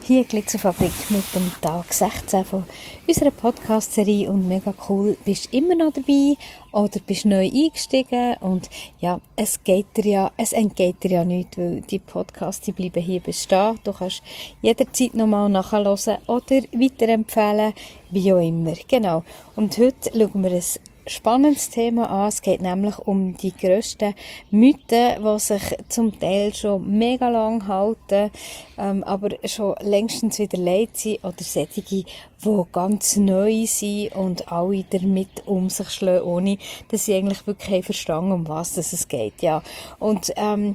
Hier Glitzerfabrik mit dem Tag 16 von unserer Podcast-Serie und mega cool, bist immer noch dabei oder bist neu eingestiegen und ja, es entgeht dir ja nicht, weil die Podcasts, die bleiben hier bestehen. Du kannst jederzeit nochmal nachhören oder weiterempfehlen, wie auch immer. Genau. Und heute schauen wir ein spannendes Thema an. Es geht nämlich um die grössten Mythen, die sich zum Teil schon mega lang halten, aber schon längstens wieder leid sind oder solche, die ganz neu sind und alle damit um sich schlagen, ohne dass sie eigentlich wirklich verstanden, um was es geht. Ja. Und ein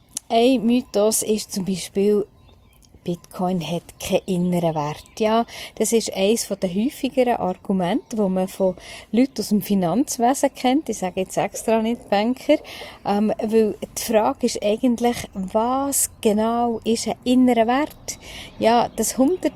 Mythos ist zum Beispiel, Bitcoin hat keinen inneren Wert. Ja, das ist eines der häufigeren Argumente, die man von Leuten aus dem Finanzwesen kennt. Ich sage jetzt extra nicht Banker, weil die Frage ist eigentlich, was genau ist ein innerer Wert? Ja, das 100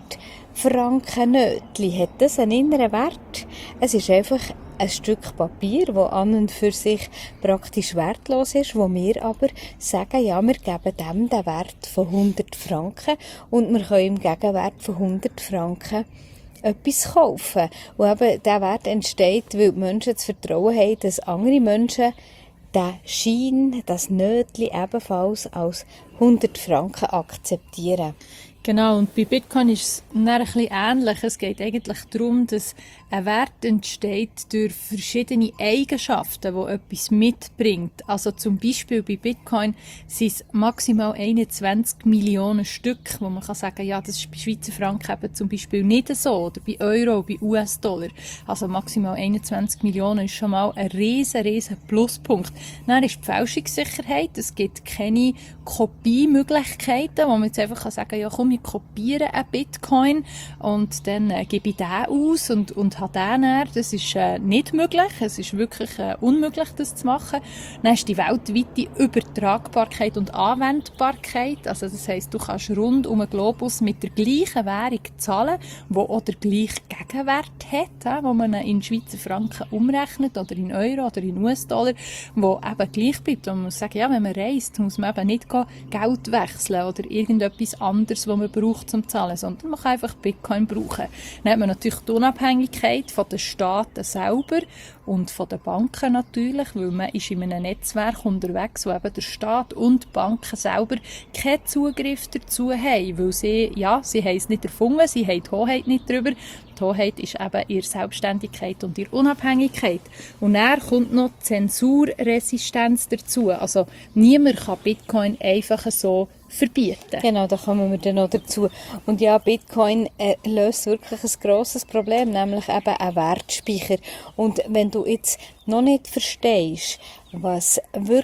Franken Nötli, hat das einen inneren Wert? Es ist einfach ein Stück Papier, das an und für sich praktisch wertlos ist, wo wir aber sagen, ja, wir geben dem den Wert von 100 Franken und wir können im Gegenwert von 100 Franken etwas kaufen. Und eben dieser Wert entsteht, weil die Menschen das Vertrauen haben, dass andere Menschen den Schein, das Nötli ebenfalls als 100 Franken akzeptieren. Genau, und bei Bitcoin ist es dann ein bisschen ähnlich. Es geht eigentlich darum, dass ein Wert entsteht durch verschiedene Eigenschaften, die etwas mitbringt. Also zum Beispiel bei Bitcoin sind es maximal 21 Millionen Stück, wo man kann sagen, ja, das ist bei Schweizer Franken eben zum Beispiel nicht so, oder bei Euro, bei US-Dollar. Also maximal 21 Millionen ist schon mal ein riesen Pluspunkt. Dann ist die Fälschungssicherheit. Es gibt keine Kopiemöglichkeiten, wo man jetzt einfach sagen kann, ja komm, ich kopiere einen Bitcoin und dann gebe ich den aus und habe den dann. Das ist nicht möglich. Es ist wirklich unmöglich, das zu machen. Dann ist die weltweite Übertragbarkeit und Anwendbarkeit. Also das heisst, du kannst rund um den Globus mit der gleichen Währung zahlen, die auch den gleichen Gegenwert hat, wo man in Schweizer Franken umrechnet oder in Euro oder in US-Dollar, wo eben gleich bleibt. Und man muss sagen, ja, wenn man reist, muss man eben nicht Geld wechseln oder irgendetwas anderes, was man braucht zum Zahlen, sondern man kann einfach Bitcoin brauchen. Dann hat man natürlich die Unabhängigkeit von den Staaten selber und von den Banken natürlich, weil man ist in einem Netzwerk unterwegs, wo eben der Staat und die Banken selber keinen Zugriff dazu haben, weil sie haben es nicht erfunden, sie haben die Hoheit nicht darüber. Die Hoheit ist eben ihre Selbstständigkeit und ihre Unabhängigkeit. Und dann kommt noch Zensurresistenz dazu. Also niemand kann Bitcoin einfach so verbieten. Genau, da kommen wir dann noch dazu. Und ja, Bitcoin löst wirklich ein grosses Problem, nämlich eben ein Wertspeicher. Und wenn du jetzt noch nicht verstehst, was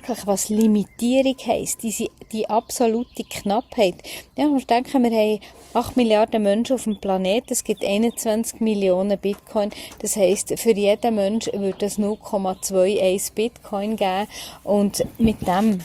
Limitierung heisst, die absolute Knappheit. Ja, man denken, wir haben 8 Milliarden Menschen auf dem Planeten, es gibt 21 Millionen Bitcoin. Das heisst, für jeden Mensch würde es 0,21 Bitcoin geben. Und mit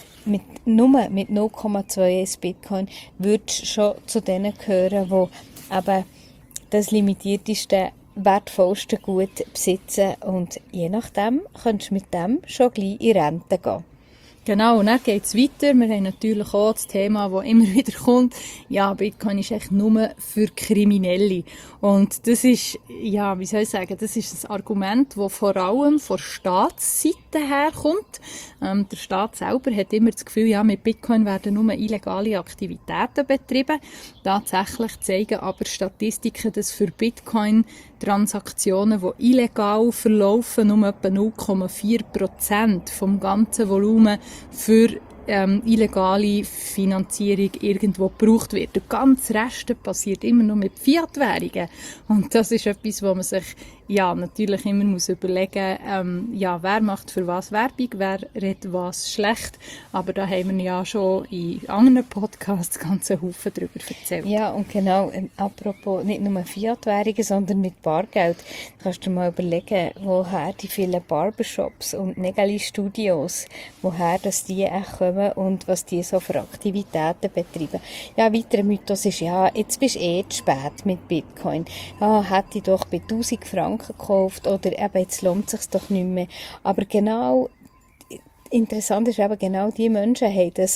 0,21 Bitcoin würdest du schon zu denen gehören, die eben das limitierteste, wertvollste Gut besitzen. Und je nachdem kannst du mit dem schon gleich in Rente gehen. Genau, und dann geht es weiter. Wir haben natürlich auch das Thema, das immer wieder kommt. Ja, Bitcoin ist echt nur für Kriminelle. Und das ist, ja, wie soll ich sagen, das ist ein Argument, das vor allem von Staatsseite herkommt. Der Staat selber hat immer das Gefühl, ja, mit Bitcoin werden nur illegale Aktivitäten betrieben. Tatsächlich zeigen aber Statistiken, dass für Bitcoin Transaktionen, die illegal verlaufen, um etwa 0,4% vom ganzen Volumen für illegale Finanzierung irgendwo gebraucht wird. Der ganze Rest passiert immer nur mit Fiat-Währungen. Und das ist etwas, wo man sich natürlich immer muss überlegen, wer macht für was Werbung, wer redet was schlecht. Aber da haben wir ja schon in anderen Podcasts ganz Haufen darüber erzählt. Ja, und genau, apropos nicht nur Fiat-Währungen, sondern mit Bargeld. Da kannst du mal überlegen, woher die vielen Barbershops und Nägeli-Studios, woher das die auch kommen und was die so für Aktivitäten betreiben. Ja, ein weiterer Mythos ist, ja, jetzt bist du zu spät mit Bitcoin. Ja, hätte ich doch bei 1000 Franken gekauft oder eben, jetzt lohnt es sich doch nicht mehr. Aber genau, interessant ist eben, genau die Menschen haben das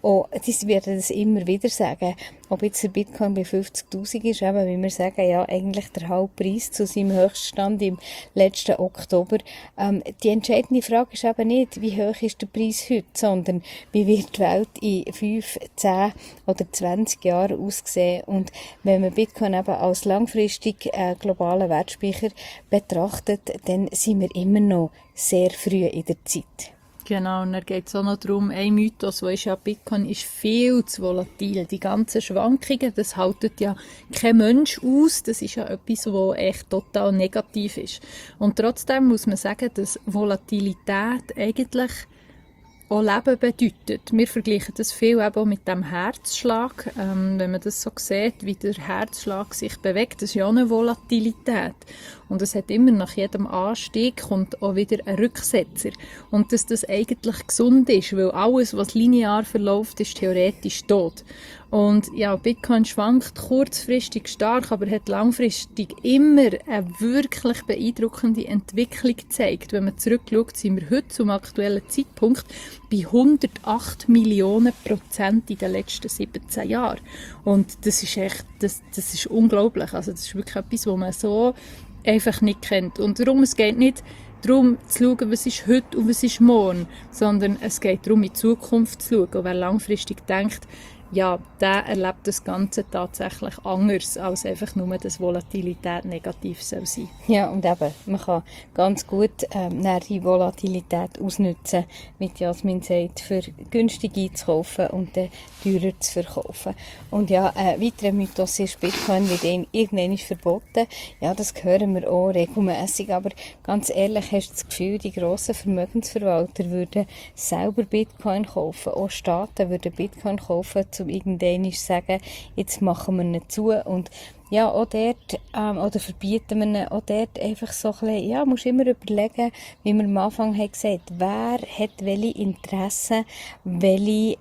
die werden das immer wieder sagen. Ob jetzt der Bitcoin bei 50'000 ist, eben, wie wir sagen, ja, eigentlich der Halbpreis zu seinem Höchststand im letzten Oktober. Die entscheidende Frage ist eben nicht, wie hoch ist der Preis heute, sondern wie wird die Welt in 5, 10 oder 20 Jahren aussehen. Und wenn man Bitcoin eben als langfristig globalen Wertspeicher betrachtet, dann sind wir immer noch sehr früh in der Zeit. Genau, und dann geht es auch noch darum, ein Mythos, der ist ja, Bitcoin ist viel zu volatil. Die ganzen Schwankungen, das haltet ja kein Mensch aus. Das ist ja etwas, was echt total negativ ist. Und trotzdem muss man sagen, dass Volatilität eigentlich auch Leben bedeutet. Wir vergleichen das viel eben auch mit dem Herzschlag. Wenn man das so sieht, wie der Herzschlag sich bewegt, das ist ja auch eine Volatilität. Und es hat immer nach jedem Anstieg kommt auch wieder ein Rücksetzer. Und dass das eigentlich gesund ist, weil alles, was linear verläuft, ist theoretisch tot. Und ja, Bitcoin schwankt kurzfristig stark, aber hat langfristig immer eine wirklich beeindruckende Entwicklung gezeigt. Wenn man zurückschaut, sind wir heute zum aktuellen Zeitpunkt bei 108 Millionen % in den letzten 17 Jahren. Und das ist echt, das ist unglaublich. Also das ist wirklich etwas, was man so einfach nicht kennt. Und darum, es geht nicht darum zu schauen, was ist heute und was ist morgen, sondern es geht darum, in die Zukunft zu schauen. Und wer langfristig denkt, ja, der erlebt das Ganze tatsächlich anders, als einfach nur, dass Volatilität negativ soll sein. Ja, und eben, man kann ganz gut die Volatilität ausnutzen, wie Jasmin sagt, für günstig einzukaufen und dann teurer zu verkaufen. Und ja, ein weiterer Mythos ist, Bitcoin wird irgendwann verboten. Ja, das hören wir auch regelmässig, aber ganz ehrlich, hast du das Gefühl, die grossen Vermögensverwalter würden selber Bitcoin kaufen, auch Staaten würden Bitcoin kaufen, um irgendwann zu sagen, jetzt machen wir ihn zu und ja, auch dort, oder verbieten wir ihn, auch dort einfach so ein bisschen, ja, musst immer überlegen, wie wir am Anfang haben gesagt, wer hat welche Interessen, welche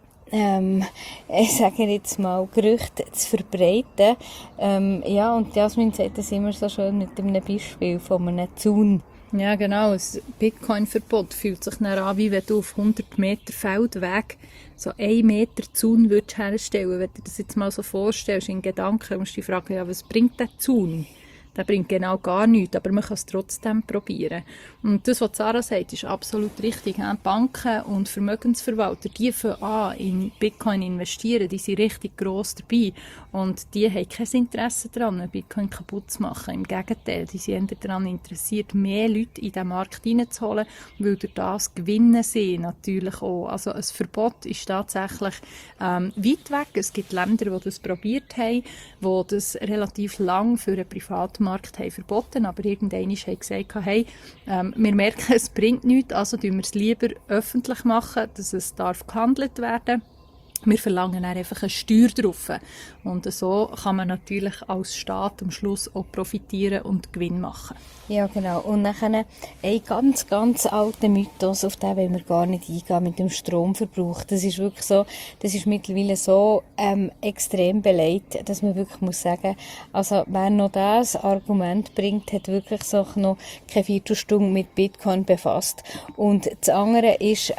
ich sage jetzt mal, Gerüchte zu verbreiten. Ja, und Jasmin sagt das immer so schön mit einem Beispiel von einem Zaun. Ja, genau. Das Bitcoin-Verbot fühlt sich dann an, wie wenn du auf 100 Meter Feldweg so 1 Meter Zaun würdest herstellen. Wenn du dir das jetzt mal so vorstellst, in Gedanken, musst du dich fragen, ja, was bringt der Zaun? Der bringt genau gar nichts, aber man kann es trotzdem probieren. Und das, was Sarah sagt, ist absolut richtig. Banken und Vermögensverwalter, die fangen an, in Bitcoin investieren, die sind richtig gross dabei. Und die haben kein Interesse daran, Bitcoin kaputt zu machen. Im Gegenteil, die sind eher daran interessiert, mehr Leute in den Markt hineinzuholen, weil durch das gewinnen sie natürlich auch. Also ein Verbot ist tatsächlich weit weg. Es gibt Länder, die das probiert haben, die das relativ lang für einen Privatmarkt haben verboten, aber irgendwann haben sie gesagt, hey, wir merken, es bringt nichts, also tun wir es lieber öffentlich machen, dass es gehandelt werden darf. Wir verlangen dann einfach eine Steuer drauf. Und so kann man natürlich als Staat am Schluss auch profitieren und Gewinn machen. Ja, genau. Und dann ein ganz, ganz alter Mythos, auf den wollen wir gar nicht eingehen, mit dem Stromverbrauch. Das ist wirklich so, das ist mittlerweile so extrem belegt, dass man wirklich muss sagen, also wer noch das Argument bringt, hat wirklich so noch keine Viertelstunde mit Bitcoin befasst. Und das andere ist,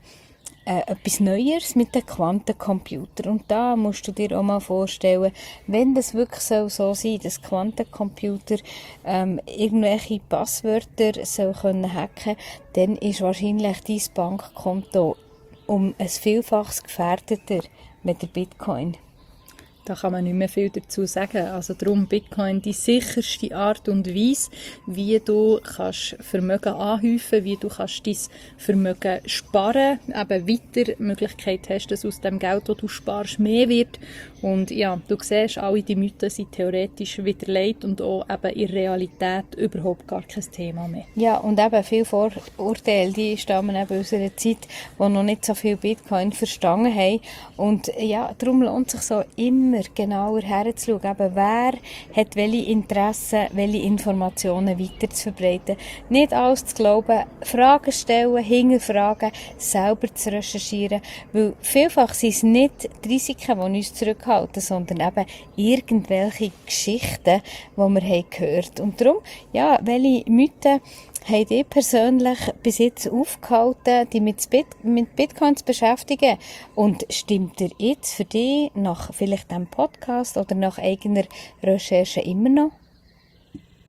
etwas Neues mit den Quantencomputer. Und da musst du dir auch mal vorstellen, wenn das wirklich so sein soll, dass Quantencomputer irgendwelche Passwörter können hacken, dann ist wahrscheinlich dein Bankkonto um ein Vielfaches gefährdeter mit der Bitcoin. Da kann man nicht mehr viel dazu sagen. Also darum Bitcoin die sicherste Art und Weise, wie du kannst Vermögen anhäufen, wie du kannst dein Vermögen sparen, eben weiter Möglichkeit hast, dass aus dem Geld, das du sparst, mehr wird. Und ja, du siehst, alle die Mythen sind theoretisch widerlegt und auch eben in Realität überhaupt gar kein Thema mehr. Ja, und eben viele Vorurteile, die stammen eben aus einer Zeit, wo noch nicht so viel Bitcoin verstanden haben. Und ja, darum lohnt es sich so immer genauer herzuschauen, eben wer hat welche Interessen, welche Informationen weiter zu verbreiten. Nicht alles zu glauben, Fragen stellen, hinterfragen, selber zu recherchieren, weil vielfach sind es nicht die Risiken, die uns zurückhalten, sondern eben irgendwelche Geschichten, die wir haben gehört. Und darum, ja, welche Mythen Habt ihr persönlich bis jetzt aufgehalten, dich mit Bitcoin zu beschäftigen? Und stimmt ihr jetzt für dich nach vielleicht diesem Podcast oder nach eigener Recherche immer noch?